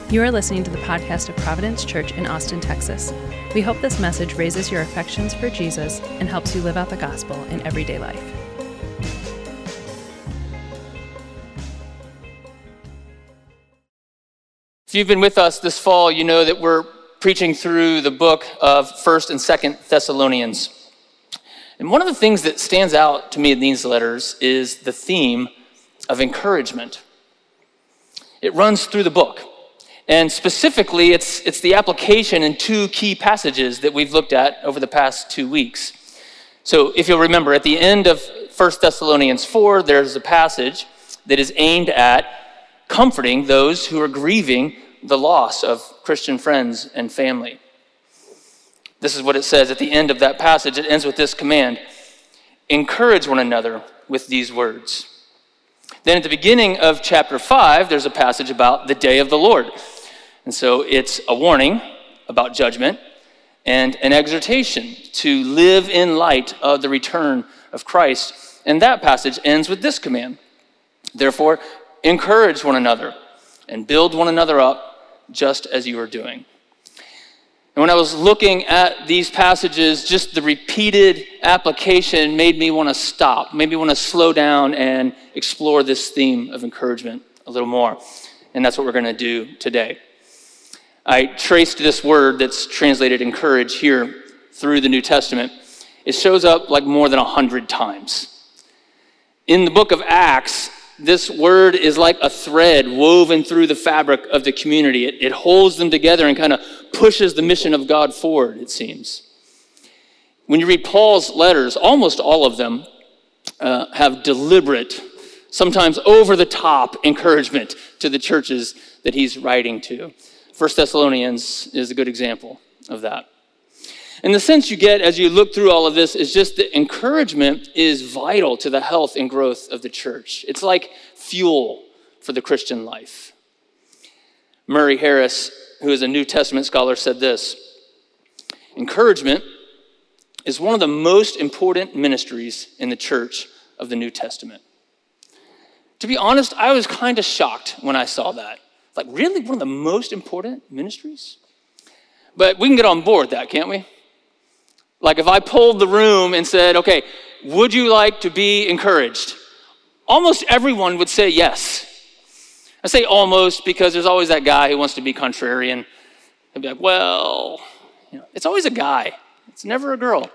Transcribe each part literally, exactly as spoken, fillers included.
You are listening to the podcast of Providence Church in Austin, Texas. We hope this message raises your affections for Jesus and helps you live out the gospel in everyday life. If you've been with us this fall, you know that we're preaching through the book of First and Second Thessalonians. And one of the things that stands out to me in these letters is the theme of encouragement. It runs through the book. And specifically, it's, it's the application in two key passages that we've looked at over the past two weeks. So if you'll remember, at the end of First Thessalonians four, there's a passage that is aimed at comforting those who are grieving the loss of Christian friends and family. This is what it says at the end of that passage. It ends with this command: encourage one another with these words. Then at the beginning of chapter five, there's a passage about the day of the Lord. And so it's a warning about judgment and an exhortation to live in light of the return of Christ. And that passage ends with this command: therefore, encourage one another and build one another up just as you are doing. And when I was looking at these passages, just the repeated application made me want to stop, made me want to slow down and explore this theme of encouragement a little more. And that's what we're going to do today. I traced this word that's translated encourage here through the New Testament. It shows up like more than a hundred times. In the book of Acts, this word is like a thread woven through the fabric of the community. It, it holds them together and kind of pushes the mission of God forward, it seems. When you read Paul's letters, almost all of them uh, have deliberate, sometimes over-the-top encouragement to the churches that he's writing to. First Thessalonians is a good example of that. And the sense you get as you look through all of this is just that encouragement is vital to the health and growth of the church. It's like fuel for the Christian life. Murray Harris, who is a New Testament scholar, said this: encouragement is one of the most important ministries in the church of the New Testament. To be honest, I was kind of shocked when I saw that. Like, really? One of the most important ministries? But we can get on board that, can't we? Like, if I polled the room and said, okay, would you like to be encouraged? Almost everyone would say yes. I say almost because there's always that guy who wants to be contrarian. He'd be like, well, you know, it's always a guy. It's never a girl.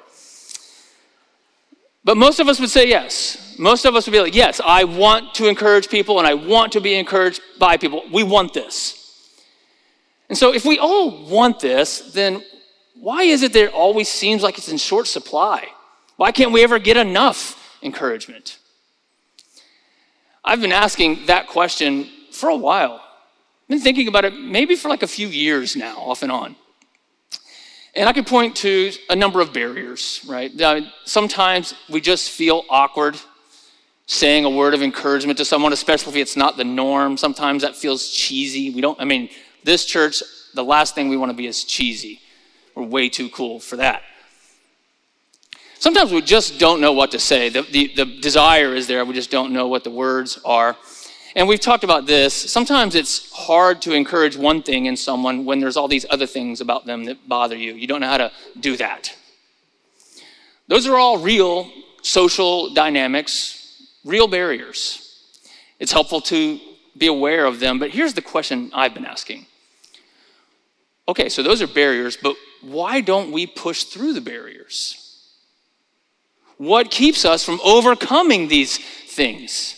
But most of us would say yes. Most of us would be like, yes, I want to encourage people and I want to be encouraged by people. We want this. And so if we all want this, then why is it that it always seems like it's in short supply? Why can't we ever get enough encouragement? I've been asking that question for a while. I've been thinking about it maybe for like a few years now, off and on. And I could point to a number of barriers, right? Sometimes we just feel awkward saying a word of encouragement to someone, especially if it's not the norm. Sometimes that feels cheesy. We don't, I mean, this church, the last thing we want to be is cheesy. We're way too cool for that. Sometimes we just don't know what to say. The, the, the desire is there. We just don't know what the words are. And we've talked about this. Sometimes it's hard to encourage one thing in someone when there's all these other things about them that bother you. You don't know how to do that. Those are all real social dynamics, real barriers. It's helpful to be aware of them. But here's the question I've been asking. Okay, so those are barriers, but why don't we push through the barriers? What keeps us from overcoming these things?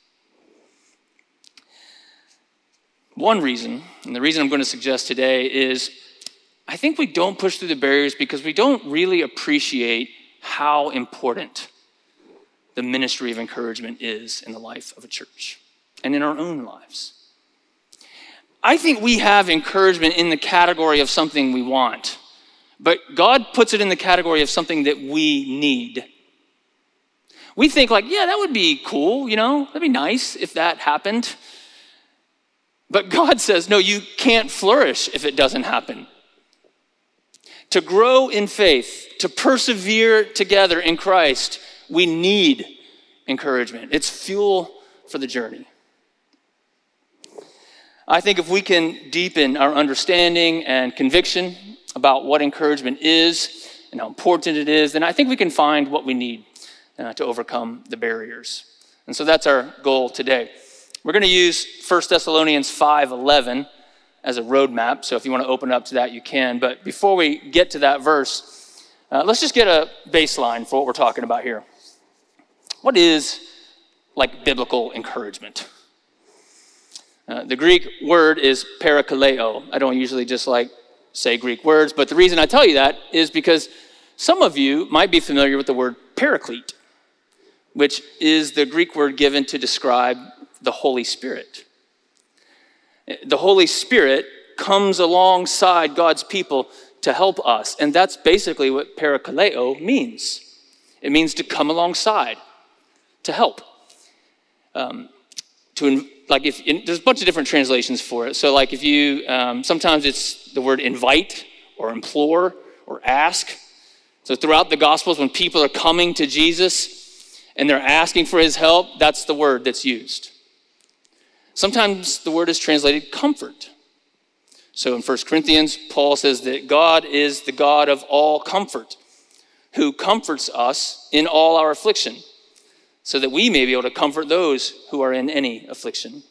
One reason, and the reason I'm going to suggest today, is I think we don't push through the barriers because we don't really appreciate how important the ministry of encouragement is in the life of a church and in our own lives. I think we have encouragement in the category of something we want, but God puts it in the category of something that we need. We think like, yeah, that would be cool, you know, that'd be nice if that happened. But God says, no, you can't flourish if it doesn't happen. To grow in faith, to persevere together in Christ, we need encouragement. It's fuel for the journey. I think if we can deepen our understanding and conviction about what encouragement is and how important it is, then I think we can find what we need uh, to overcome the barriers. And so that's our goal today. We're going to use First Thessalonians five eleven as a roadmap. So if you want to open up to that, you can. But before we get to that verse, uh, let's just get a baseline for what we're talking about here. What is like biblical encouragement? Uh, the Greek word is parakaleo. I don't usually just like say Greek words, but the reason I tell you that is because some of you might be familiar with the word paraclete, which is the Greek word given to describe the Holy Spirit. The Holy Spirit comes alongside God's people to help us, and that's basically what parakaleo means. It means to come alongside, to help. Um, to like if in, there's a bunch of different translations for it. So like if you um, sometimes it's the word invite or implore or ask. So throughout the Gospels, when people are coming to Jesus and they're asking for his help, that's the word that's used. Sometimes the word is translated comfort. So in First Corinthians, Paul says that God is the God of all comfort, who comforts us in all our affliction, so that we may be able to comfort those who are in any affliction.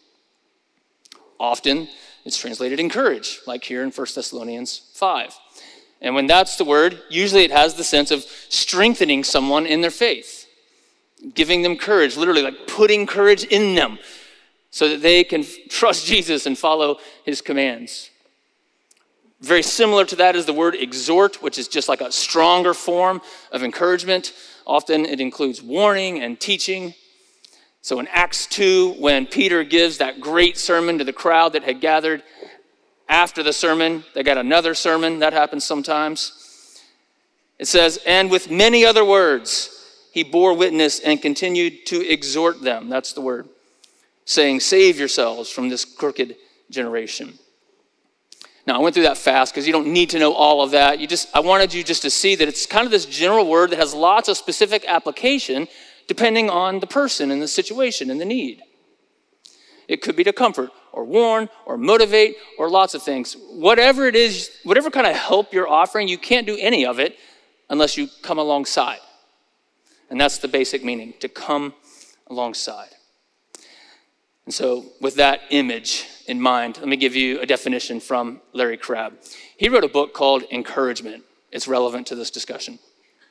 Often, it's translated encourage, like here in First Thessalonians five. And when that's the word, usually it has the sense of strengthening someone in their faith, giving them courage, literally like putting courage in them so that they can trust Jesus and follow his commands. Very similar to that is the word exhort, which is just like a stronger form of encouragement. Often it includes warning and teaching. So in Acts two, when Peter gives that great sermon to the crowd that had gathered, after the sermon, they got another sermon. That happens sometimes. It says, and with many other words, he bore witness and continued to exhort them. That's the word. Saying, save yourselves from this crooked generation. Now, I went through that fast because you don't need to know all of that. You just, I wanted you just to see that it's kind of this general word that has lots of specific application depending on the person and the situation and the need. It could be to comfort or warn or motivate or lots of things. Whatever it is, whatever kind of help you're offering, you can't do any of it unless you come alongside. And that's the basic meaning, to come alongside. And so with that image in mind, let me give you a definition from Larry Crabb. He wrote a book called Encouragement. It's relevant to this discussion.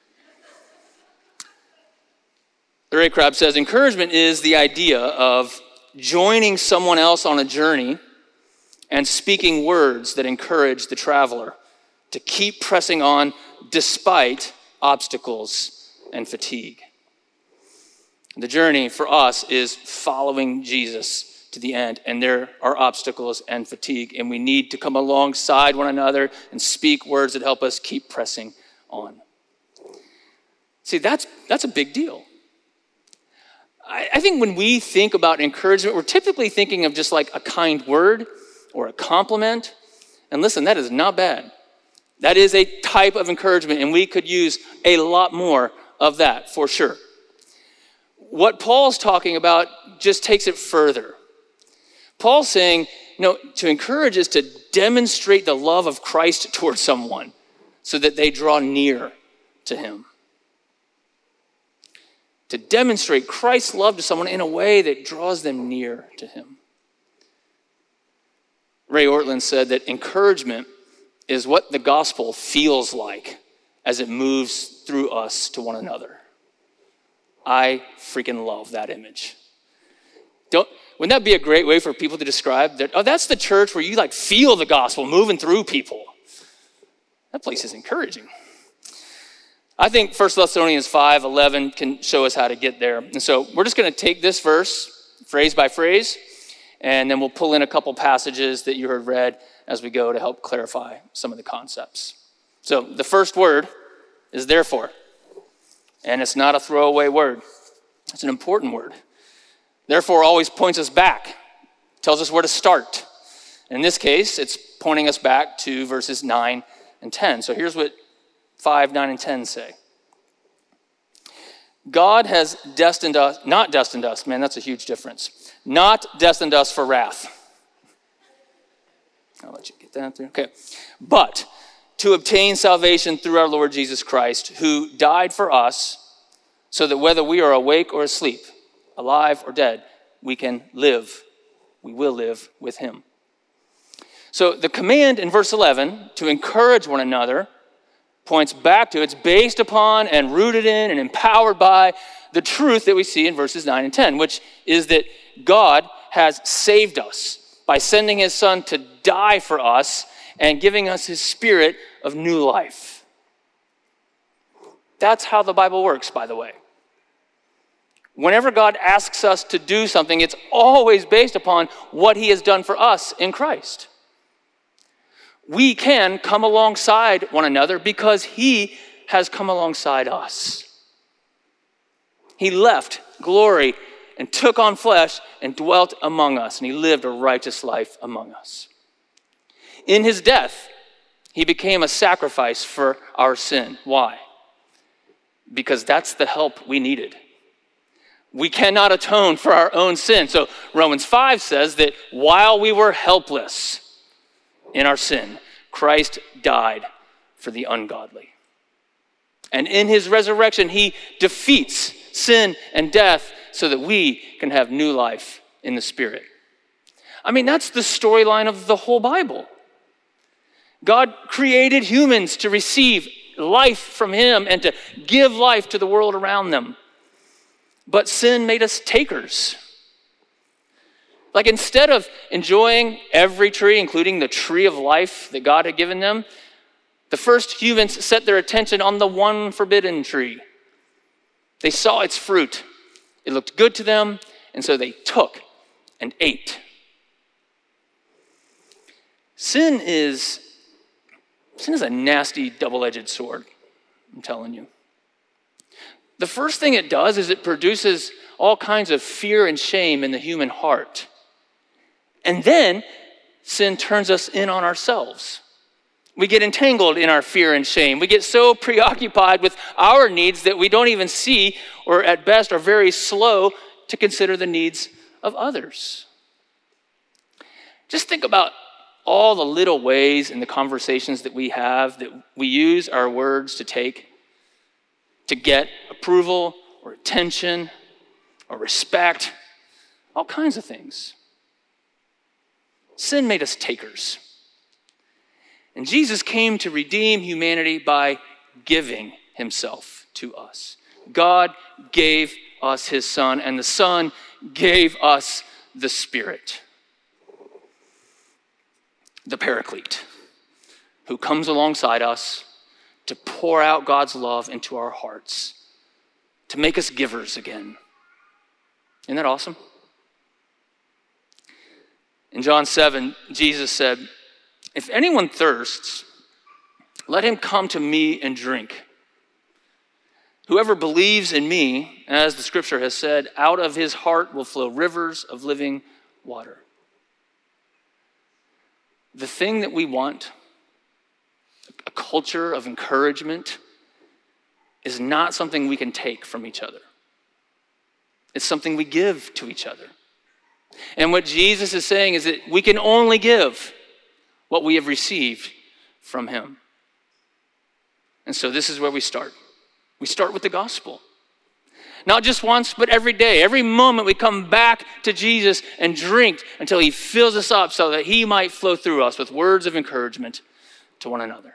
Larry Crabb says, encouragement is the idea of joining someone else on a journey and speaking words that encourage the traveler to keep pressing on despite obstacles and fatigue. The journey for us is following Jesus to the end, and there are obstacles and fatigue, and we need to come alongside one another and speak words that help us keep pressing on. See, that's that's a big deal. I, I think when we think about encouragement, we're typically thinking of just like a kind word or a compliment. And listen, that is not bad. That is a type of encouragement, and we could use a lot more of that for sure. What Paul's talking about just takes it further. Paul's saying, you know, to encourage is to demonstrate the love of Christ towards someone so that they draw near to him. To demonstrate Christ's love to someone in a way that draws them near to him. Ray Ortlund said that encouragement is what the gospel feels like as it moves through us to one another. I freaking love that image. Don't, wouldn't that be a great way for people to describe that? Oh, that's the church where you like feel the gospel moving through people. That place is encouraging. I think First Thessalonians five eleven can show us how to get there. And so we're just going to take this verse, phrase by phrase, and then we'll pull in a couple passages that you heard read as we go to help clarify some of the concepts. So the first word is therefore. And it's not a throwaway word. It's an important word. Therefore always points us back, tells us where to start. In this case, it's pointing us back to verses nine and ten. So here's what five, nine, and ten say. God has destined us, not destined us, man, that's a huge difference. Not destined us for wrath. I'll let you get that there. Okay. But to obtain salvation through our Lord Jesus Christ, who died for us, so that whether we are awake or asleep, alive or dead, we can live. We will live with him. So the command in verse eleven to encourage one another points back to, it's based upon and rooted in and empowered by the truth that we see in verses nine and ten, which is that God has saved us by sending his son to die for us and giving us his spirit of new life. That's how the Bible works, by the way. Whenever God asks us to do something, it's always based upon what he has done for us in Christ. We can come alongside one another because he has come alongside us. He left glory and took on flesh and dwelt among us, and he lived a righteous life among us. In his death, he became a sacrifice for our sin. Why? Because that's the help we needed. We cannot atone for our own sin. So Romans five says that while we were helpless in our sin, Christ died for the ungodly. And in his resurrection, he defeats sin and death so that we can have new life in the Spirit. I mean, that's the storyline of the whole Bible. God created humans to receive life from him and to give life to the world around them. But sin made us takers. Like instead of enjoying every tree, including the tree of life that God had given them, the first humans set their attention on the one forbidden tree. They saw its fruit. It looked good to them, and so they took and ate. Sin is, sin is a nasty double-edged sword, I'm telling you. The first thing it does is it produces all kinds of fear and shame in the human heart. And then sin turns us in on ourselves. We get entangled in our fear and shame. We get so preoccupied with our needs that we don't even see, or at best are very slow to consider the needs of others. Just think about all the little ways in the conversations that we have that we use our words to take, to get approval or attention or respect, all kinds of things. Sin made us takers. And Jesus came to redeem humanity by giving himself to us. God gave us his Son, and the Son gave us the Spirit. The Paraclete, who comes alongside us to pour out God's love into our hearts, to make us givers again. Isn't that awesome? In John seven, Jesus said, "If anyone thirsts, let him come to me and drink. Whoever believes in me, as the scripture has said, out of his heart will flow rivers of living water." The thing that we want, a culture of encouragement, is not something we can take from each other. It's something we give to each other. And what Jesus is saying is that we can only give what we have received from him. And so this is where we start. We start with the gospel. Not just once, but every day. Every moment we come back to Jesus and drink until he fills us up so that he might flow through us with words of encouragement to one another.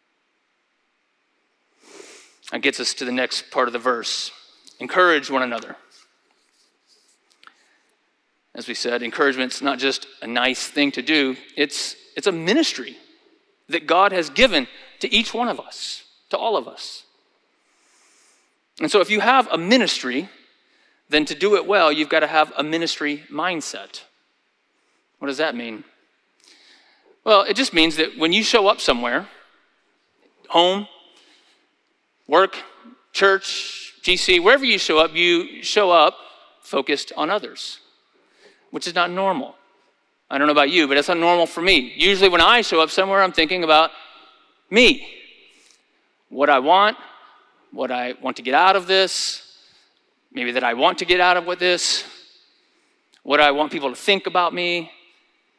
That gets us to the next part of the verse. Encourage one another. As we said, encouragement's not just a nice thing to do. It's, it's a ministry that God has given to each one of us, to all of us. And so if you have a ministry, then to do it well, you've got to have a ministry mindset. What does that mean? Well, it just means that when you show up somewhere, home, work, church, G C, wherever you show up, you show up focused on others, which is not normal. I don't know about you, but that's not normal for me. Usually when I show up somewhere, I'm thinking about me, what I want, what I want to get out of this, maybe that I want to get out of with this, what I want people to think about me.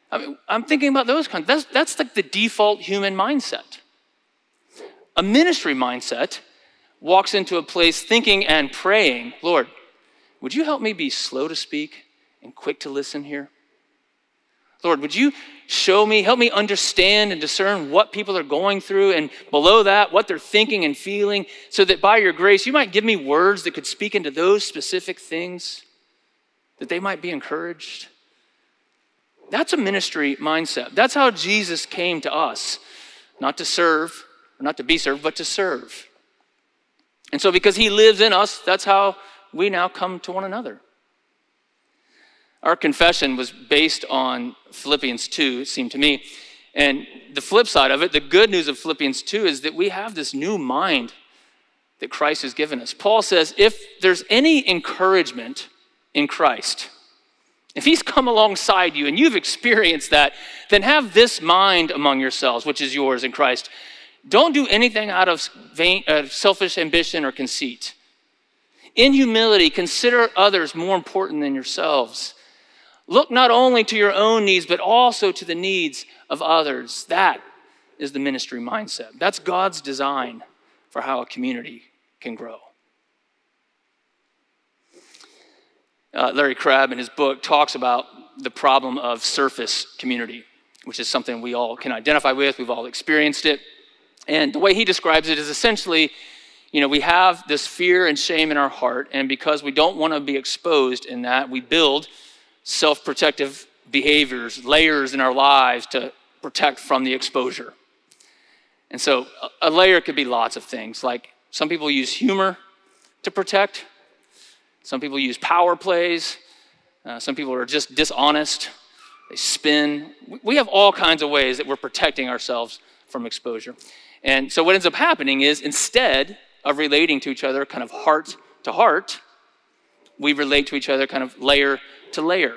I mean, I'm thinking about those kinds. That's, that's like the default human mindset. A ministry mindset walks into a place thinking and praying, Lord, would you help me be slow to speak and quick to listen here? Lord, would you show me, help me understand and discern what people are going through, and below that, what they're thinking and feeling, so that by your grace, you might give me words that could speak into those specific things, that they might be encouraged. That's a ministry mindset. That's how Jesus came to us, not to serve, or not to be served, but to serve. And so because he lives in us, that's how we now come to one another. Our confession was based on Philippians two, it seemed to me. And the flip side of it, the good news of Philippians two, is that we have this new mind that Christ has given us. Paul says, if there's any encouragement in Christ, if he's come alongside you and you've experienced that, then have this mind among yourselves, which is yours in Christ. Don't do anything out of vain, uh, selfish ambition or conceit. In humility, consider others more important than yourselves. Look not only to your own needs, but also to the needs of others. That is the ministry mindset. That's God's design for how a community can grow. Uh, Larry Crabb, in his book, talks about the problem of surface community, which is something we all can identify with. We've all experienced it. And the way he describes it is essentially, you know, we have this fear and shame in our heart, and because we don't want to be exposed in that, we build self-protective behaviors, layers in our lives to protect from the exposure. And so a layer could be lots of things. Like some people use humor to protect. Some people use power plays. Uh, some people are just dishonest. They spin. We have all kinds of ways that we're protecting ourselves from exposure. And so what ends up happening is instead of relating to each other kind of heart to heart, we relate to each other kind of layer to layer.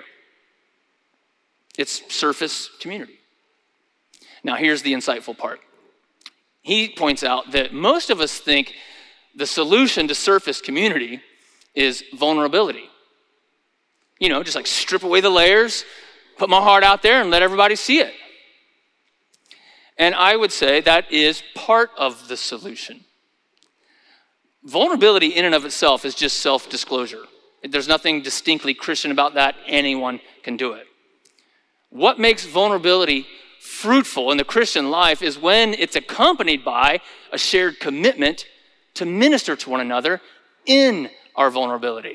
It's surface community. Now, here's the insightful part. He points out that most of us think the solution to surface community is vulnerability. You know, just like strip away the layers, put my heart out there and let everybody see it. And I would say that is part of the solution. Vulnerability in and of itself is just self-disclosure. There's nothing distinctly Christian about that. Anyone can do it. What makes vulnerability fruitful in the Christian life is when it's accompanied by a shared commitment to minister to one another in our vulnerability.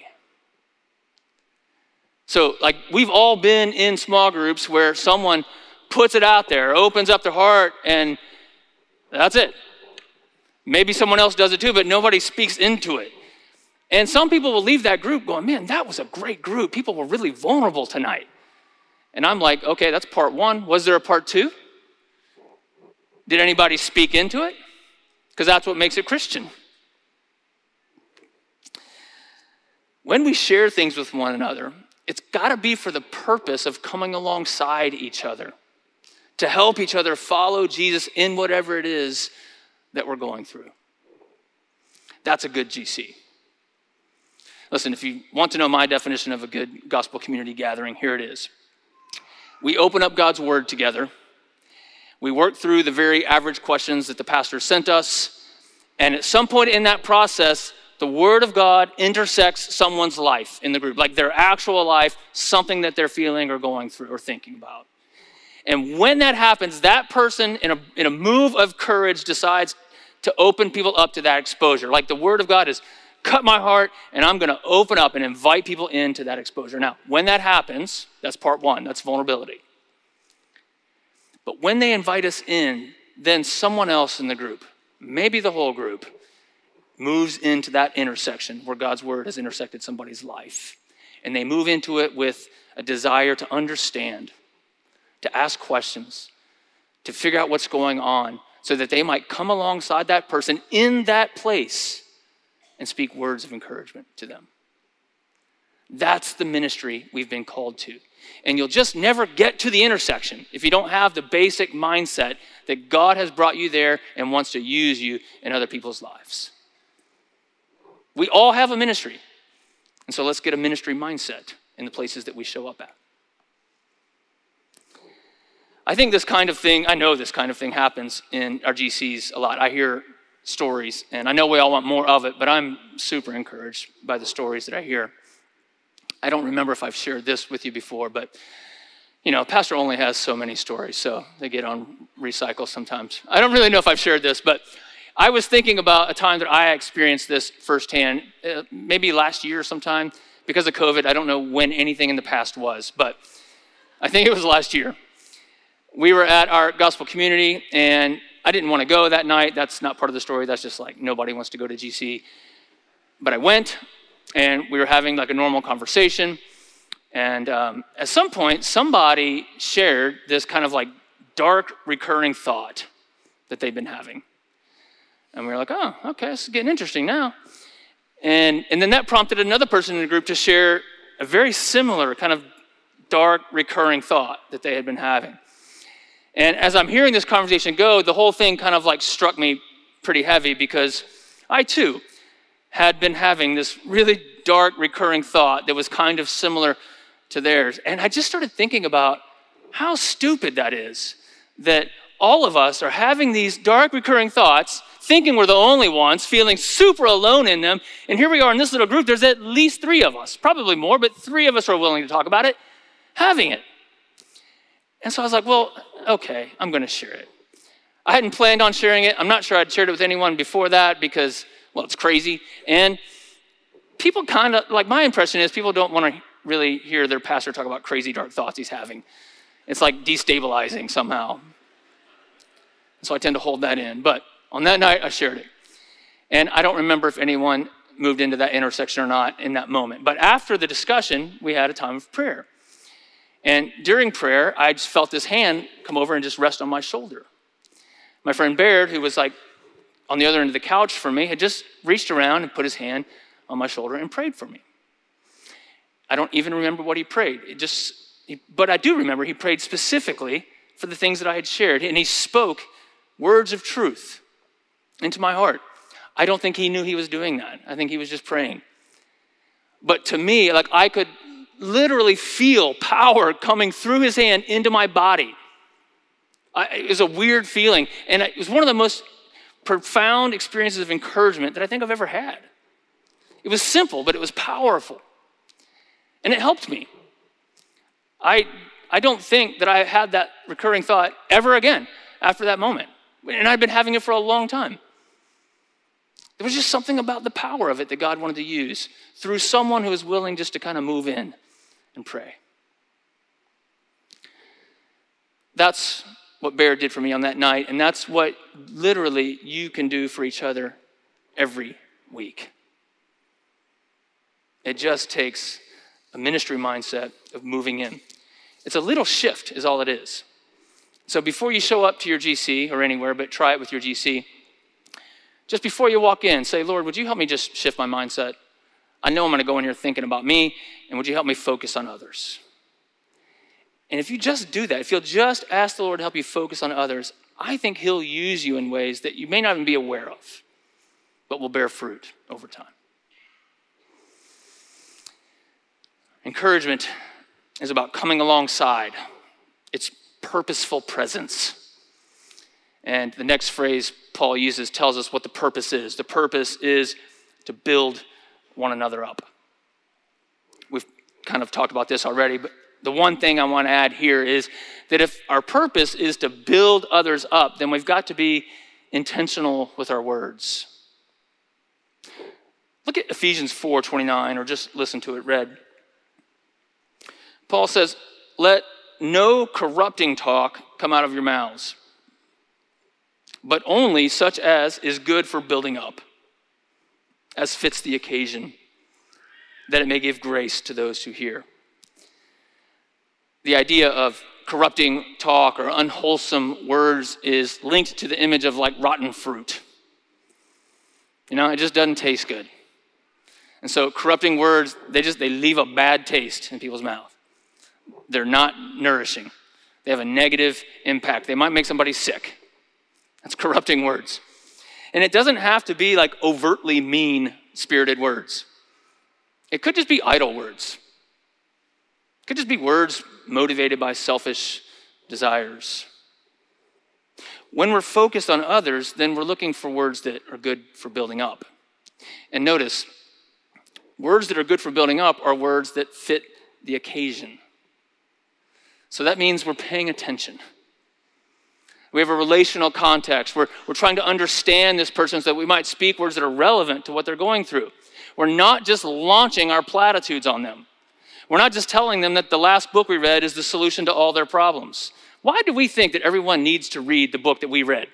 So, like, we've all been in small groups where someone puts it out there, opens up their heart, and that's it. Maybe someone else does it too, but nobody speaks into it. And some people will leave that group going, man, that was a great group. People were really vulnerable tonight. And I'm like, okay, that's part one. Was there a part two? Did anybody speak into it? Because that's what makes it Christian. When we share things with one another, it's got to be for the purpose of coming alongside each other, to help each other follow Jesus in whatever it is that we're going through. That's a good G C. Listen, if you want to know my definition of a good gospel community gathering, here it is. We open up God's word together. We work through the very average questions that the pastor sent us. And at some point in that process, the word of God intersects someone's life in the group, like their actual life, something that they're feeling or going through or thinking about. And when that happens, that person in a, in a move of courage decides to open people up to that exposure. Like the word of God is cut my heart, and I'm going to open up and invite people into that exposure. Now, when that happens, that's part one. That's vulnerability. But when they invite us in, then someone else in the group, maybe the whole group, moves into that intersection where God's word has intersected somebody's life. And they move into it with a desire to understand, to ask questions, to figure out what's going on so that they might come alongside that person in that place and speak words of encouragement to them. That's the ministry we've been called to. And you'll just never get to the intersection if you don't have the basic mindset that God has brought you there and wants to use you in other people's lives. We all have a ministry. And so let's get a ministry mindset in the places that we show up at. I think this kind of thing, I know this kind of thing happens in our G Cs a lot. I hear stories, and I know we all want more of it, but I'm super encouraged by the stories that I hear. I don't remember if I've shared this with you before, but you know, Pastor only has so many stories, so they get on recycle sometimes. I don't really know if I've shared this, but I was thinking about a time that I experienced this firsthand, uh, maybe last year sometime. Because of COVID, I don't know when anything in the past was, but I think it was last year. We were at our gospel community, and I didn't want to go that night. That's not part of the story. That's just like nobody wants to go to G C. But I went, and we were having like a normal conversation. And um, at some point, somebody shared this kind of like dark recurring thought that they'd been having. And we were like, oh, okay, this is getting interesting now. And, and then that prompted another person in the group to share a very similar kind of dark recurring thought that they had been having. And as I'm hearing this conversation go, the whole thing kind of like struck me pretty heavy because I too had been having this really dark recurring thought that was kind of similar to theirs. And I just started thinking about how stupid that is, that all of us are having these dark recurring thoughts, thinking we're the only ones, feeling super alone in them. And here we are in this little group. There's at least three of us, probably more, but three of us are willing to talk about it, having it. And so I was like, well, okay, I'm going to share it. I hadn't planned on sharing it. I'm not sure I'd shared it with anyone before that because, well, it's crazy. And people kind of, like my impression is people don't want to really hear their pastor talk about crazy dark thoughts he's having. It's like destabilizing somehow. So I tend to hold that in. But on that night, I shared it. And I don't remember if anyone moved into that intersection or not in that moment. But after the discussion, we had a time of prayer. And during prayer, I just felt this hand come over and just rest on my shoulder. My friend Baird, who was like on the other end of the couch for me, had just reached around and put his hand on my shoulder and prayed for me. I don't even remember what he prayed. It just, he, but I do remember he prayed specifically for the things that I had shared. And he spoke words of truth into my heart. I don't think he knew he was doing that. I think he was just praying. But to me, like I could literally feel power coming through his hand into my body. I, it was a weird feeling. And it was one of the most profound experiences of encouragement that I think I've ever had. It was simple, but it was powerful. And it helped me. I, I don't think that I had that recurring thought ever again after that moment. And I'd been having it for a long time. There was just something about the power of it that God wanted to use through someone who was willing just to kind of move in and pray. That's what Baird did for me on that night, and that's what literally you can do for each other every week. It just takes a ministry mindset of moving in. It's a little shift is all it is. So before you show up to your G C or anywhere, but try it with your G C, just before you walk in, say, Lord, would you help me just shift my mindset? I know I'm going to go in here thinking about me, and would you help me focus on others? And if you just do that, if you'll just ask the Lord to help you focus on others, I think he'll use you in ways that you may not even be aware of, but will bear fruit over time. Encouragement is about coming alongside. It's purposeful presence. And the next phrase Paul uses tells us what the purpose is. The purpose is to build one another up. We've kind of talked about this already, but the one thing I want to add here is that if our purpose is to build others up, then we've got to be intentional with our words. Look at Ephesians four twenty-nine, or just listen to it read. Paul says, let no corrupting talk come out of your mouths, but only such as is good for building up, as fits the occasion, that it may give grace to those who hear. The idea of corrupting talk or unwholesome words is linked to the image of like rotten fruit. You know, it just doesn't taste good. And so corrupting words, they just, they leave a bad taste in people's mouth. They're not nourishing. They have a negative impact. They might make somebody sick. That's corrupting words. And it doesn't have to be like overtly mean-spirited words. It could just be idle words. It could just be words motivated by selfish desires. When we're focused on others, then we're looking for words that are good for building up. And notice, words that are good for building up are words that fit the occasion. So that means we're paying attention. We have a relational context. We're, we're trying to understand this person so that we might speak words that are relevant to what they're going through. We're not just launching our platitudes on them. We're not just telling them that the last book we read is the solution to all their problems. Why do we think that everyone needs to read the book that we read?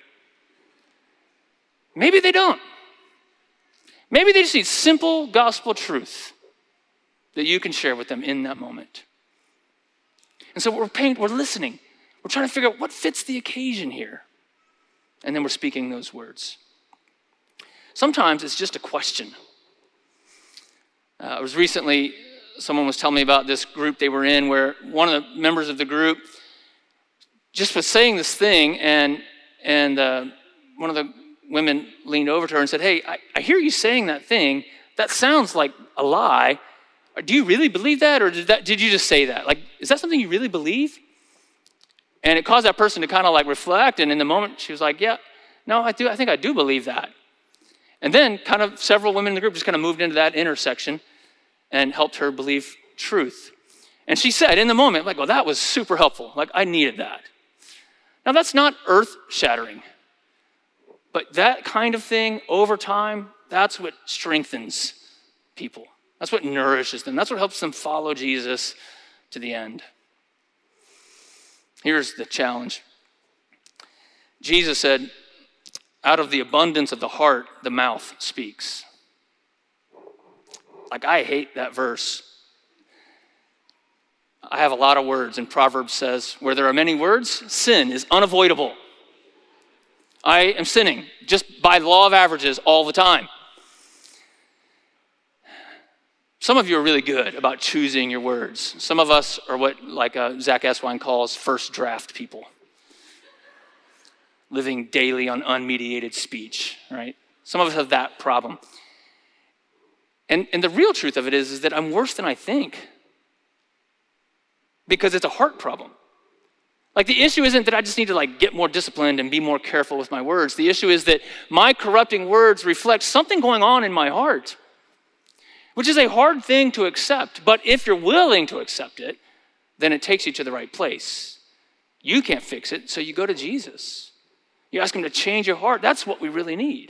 Maybe they don't. Maybe they just need simple gospel truth that you can share with them in that moment. And so we're paying, we're listening. We're trying to figure out what fits the occasion here. And then we're speaking those words. Sometimes it's just a question. Uh, I was recently, someone was telling me about this group they were in where one of the members of the group just was saying this thing, and and uh, one of the women leaned over to her and said, hey, I, I hear you saying that thing. That sounds like a lie. Do you really believe that, or did that did you just say that? Like, is that something you really believe? And it caused that person to kind of like reflect, and in the moment she was like, yeah, no, I do. I think I do believe that. And then kind of several women in the group just kind of moved into that intersection and helped her believe truth. And she said in the moment, like, well, that was super helpful. Like, I needed that. Now, that's not earth-shattering. But that kind of thing over time, that's what strengthens people. That's what nourishes them. That's what helps them follow Jesus to the end. Here's the challenge. Jesus said, out of the abundance of the heart, the mouth speaks. Like, I hate that verse. I have a lot of words, and Proverbs says, where there are many words, sin is unavoidable. I am sinning just by the law of averages all the time. Some of you are really good about choosing your words. Some of us are what, like uh, Zach Eswine calls, first draft people. Living daily on unmediated speech, right? Some of us have that problem. And, and the real truth of it is, is that I'm worse than I think. Because it's a heart problem. Like, the issue isn't that I just need to like get more disciplined and be more careful with my words. The issue is that my corrupting words reflect something going on in my heart, which is a hard thing to accept. But if you're willing to accept it, then it takes you to the right place. You can't fix it, so you go to Jesus. You ask him to change your heart. That's what we really need.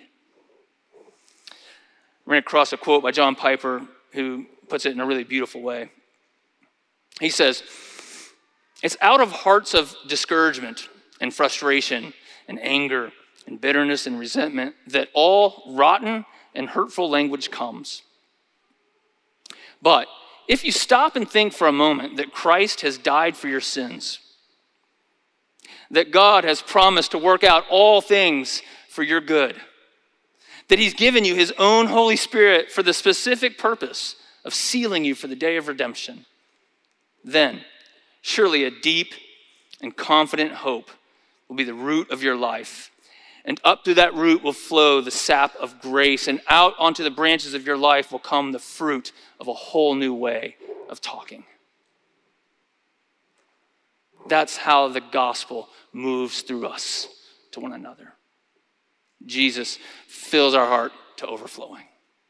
We're going to cross a quote by John Piper, who puts it in a really beautiful way. He says, it's out of hearts of discouragement and frustration and anger and bitterness and resentment that all rotten and hurtful language comes. But if you stop and think for a moment that Christ has died for your sins, that God has promised to work out all things for your good, that he's given you his own Holy Spirit for the specific purpose of sealing you for the day of redemption, then surely a deep and confident hope will be the root of your life. And up through that root will flow the sap of grace, and out onto the branches of your life will come the fruit of a whole new way of talking. That's how the gospel moves through us to one another. Jesus fills our heart to overflowing.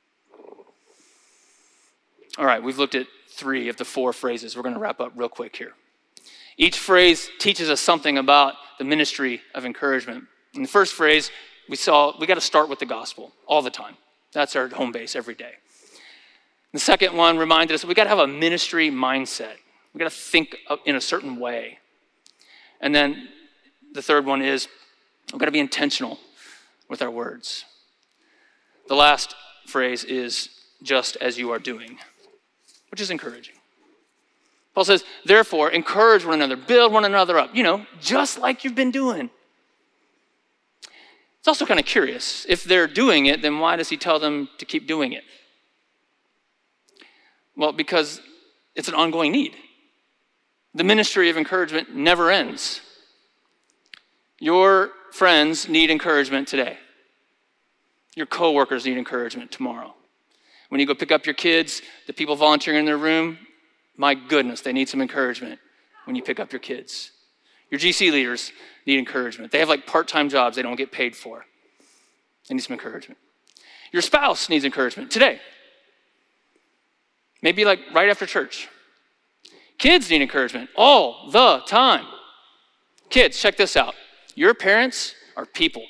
All right, we've looked at three of the four phrases. We're going to wrap up real quick here. Each phrase teaches us something about the ministry of encouragement. In the first phrase, we saw we got to start with the gospel all the time. That's our home base every day. The second one reminded us we got to have a ministry mindset. We got to think in a certain way. And then the third one is we've got to be intentional with our words. The last phrase is just as you are doing, which is encouraging. Paul says, therefore, encourage one another, build one another up, you know, just like you've been doing. It's also kind of curious. If they're doing it, then why does he tell them to keep doing it? Well, because it's an ongoing need. The ministry of encouragement never ends. Your friends need encouragement today. Your coworkers need encouragement tomorrow. When you go pick up your kids, the people volunteering in their room, my goodness, they need some encouragement when you pick up your kids. Your G C leaders need encouragement. They have like part-time jobs they don't get paid for. They need some encouragement. Your spouse needs encouragement today. Maybe like right after church. Kids need encouragement all the time. Kids, check this out. Your parents are people.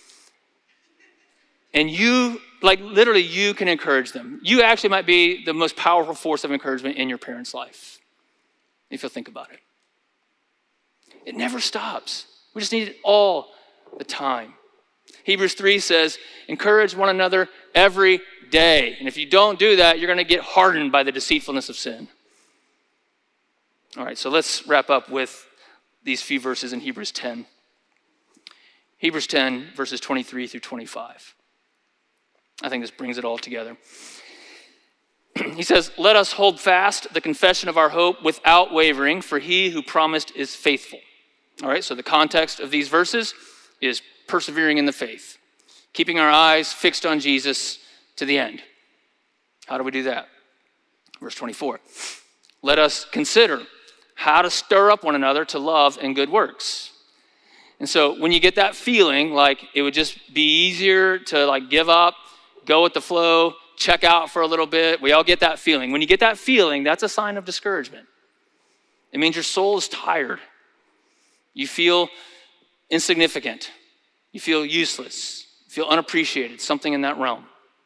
And you, like literally you can encourage them. You actually might be the most powerful force of encouragement in your parents' life, if you'll think about it. It never stops. We just need it all the time. Hebrews three says, encourage one another every day. And if you don't do that, you're going to get hardened by the deceitfulness of sin. All right, so let's wrap up with these few verses in Hebrews ten. Hebrews ten, verses twenty-three through twenty-five. I think this brings it all together. He says, let us hold fast the confession of our hope without wavering, for he who promised is faithful. All right, so the context of these verses is persevering in the faith, keeping our eyes fixed on Jesus to the end. How do we do that? Verse twenty-four. Let us consider how to stir up one another to love and good works. And so when you get that feeling like it would just be easier to like give up, go with the flow, check out for a little bit, we all get that feeling. When you get that feeling, that's a sign of discouragement. It means your soul is tired. You feel insignificant. You feel useless. You feel unappreciated, something in that realm.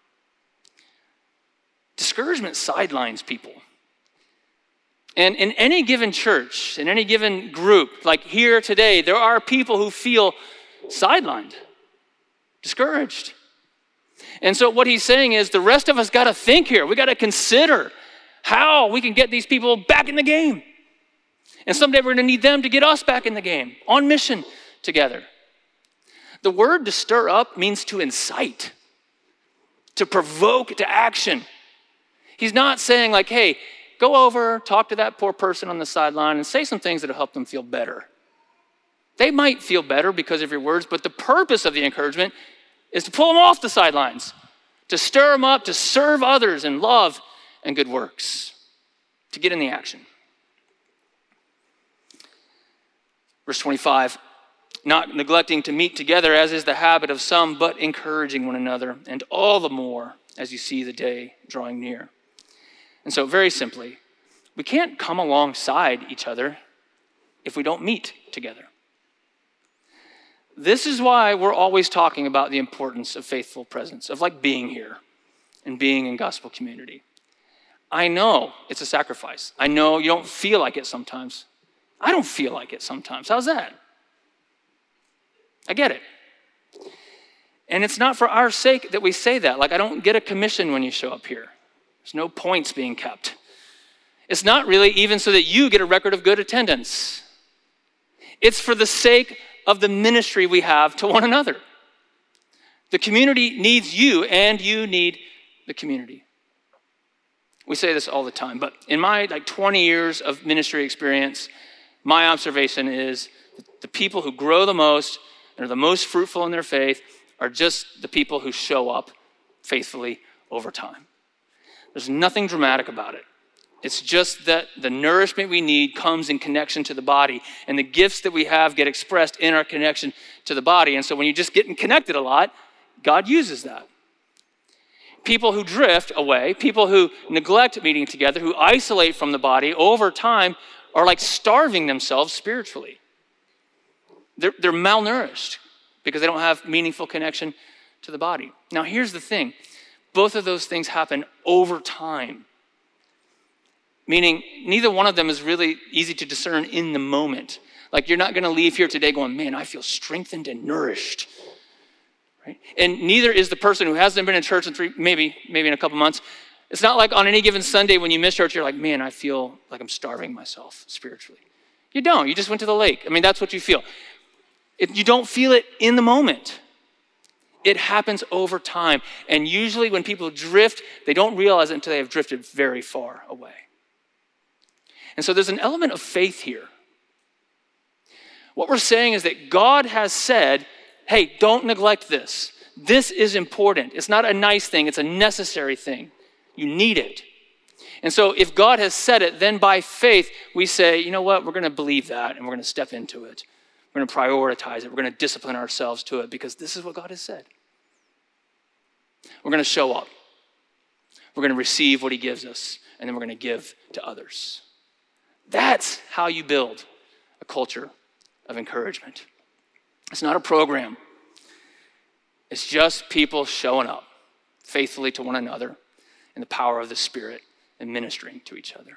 Discouragement sidelines people. And in any given church, in any given group, like here today, there are people who feel sidelined, discouraged. And so what he's saying is the rest of us got to think here. We got to consider how we can get these people back in the game. And someday we're going to need them to get us back in the game, on mission together. The word to stir up means to incite, to provoke to action. He's not saying like, hey, go over, talk to that poor person on the sideline and say some things that'll help them feel better. They might feel better because of your words, but the purpose of the encouragement is to pull them off the sidelines, to stir them up, to serve others in love and good works, to get in the action. Verse twenty-five, not neglecting to meet together as is the habit of some, but encouraging one another, and all the more as you see the day drawing near. And so very simply, we can't come alongside each other if we don't meet together. This is why we're always talking about the importance of faithful presence, of like being here and being in gospel community. I know it's a sacrifice. I know you don't feel like it sometimes. I don't feel like it sometimes. How's that? I get it. And it's not for our sake that we say that. Like, I don't get a commission when you show up here. There's no points being kept. It's not really even so that you get a record of good attendance. It's for the sake of the ministry we have to one another. The community needs you, and you need the community. We say this all the time, but in my like twenty years of ministry experience, my observation is that the people who grow the most and are the most fruitful in their faith are just the people who show up faithfully over time. There's nothing dramatic about it. It's just that the nourishment we need comes in connection to the body, and the gifts that we have get expressed in our connection to the body. And so when you just get connected a lot, God uses that. People who drift away, people who neglect meeting together, who isolate from the body over time are like starving themselves spiritually. They're, they're malnourished because they don't have meaningful connection to the body. Now here's the thing. Both of those things happen over time. Meaning neither one of them is really easy to discern in the moment. Like you're not going to leave here today going, man, I feel strengthened and nourished. Right? And neither is the person who hasn't been in church in three, maybe, maybe in a couple months. It's not like on any given Sunday when you miss church, you're like, man, I feel like I'm starving myself spiritually. You don't. You just went to the lake. I mean, that's what you feel. It, you don't feel it in the moment. It happens over time. And usually when people drift, they don't realize it until they have drifted very far away. And so there's an element of faith here. What we're saying is that God has said, hey, don't neglect this. This is important. It's not a nice thing. It's a necessary thing. You need it. And so if God has said it, then by faith, we say, you know what, we're going to believe that and we're going to step into it. We're going to prioritize it. We're going to discipline ourselves to it because this is what God has said. We're going to show up. We're going to receive what he gives us, and then we're going to give to others. That's how you build a culture of encouragement. It's not a program. It's just people showing up faithfully to one another in the power of the Spirit and ministering to each other.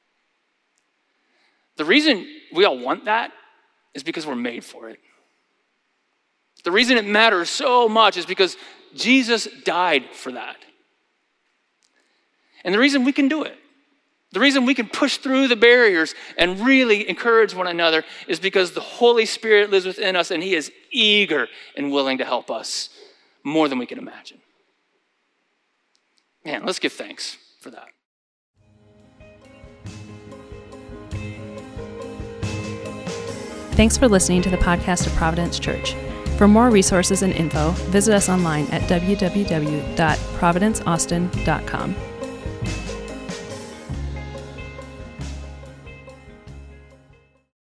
The reason we all want that is because we're made for it. The reason it matters so much is because Jesus died for that. And the reason we can do it, the reason we can push through the barriers and really encourage one another is because the Holy Spirit lives within us and he is eager and willing to help us more than we can imagine. Man, let's give thanks for that. Thanks for listening to the podcast of Providence Church. For more resources and info, visit us online at w w w dot providence austin dot com.